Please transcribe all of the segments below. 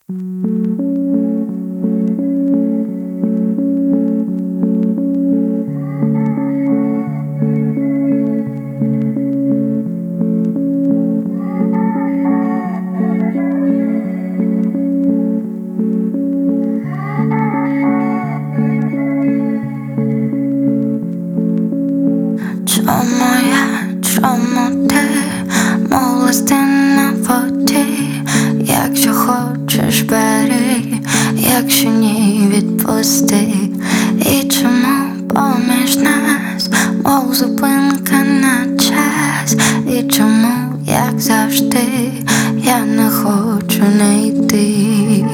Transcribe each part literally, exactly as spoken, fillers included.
Чому я, чому ти, мов листи на воді? Якщо хочеш, бери, якщо ні, відпусти. І чому поміж нас, мов зупинка на час? І чому, як завжди, я не хочу не йти?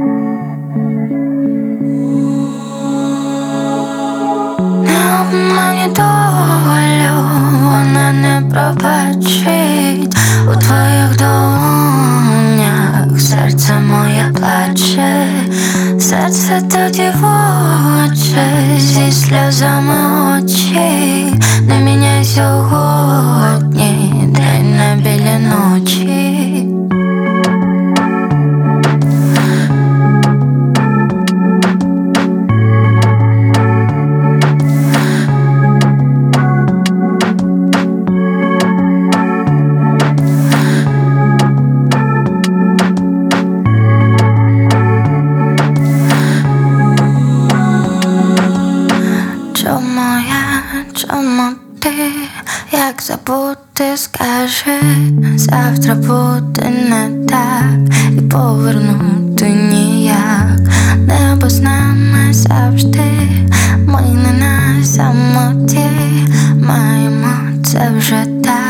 Не обмані долю, вона не пробачить. У твоїх долонях серце моє плаче, серце тоді в очі, зі сльозами очі. Не міняй сьогодні, день на білі ночі. Чому я, чому ти, як забути, скажи? Завтра буде не так, і повернути ніяк. Небо з нами завжди, ми не на самоті, маємо це вже так.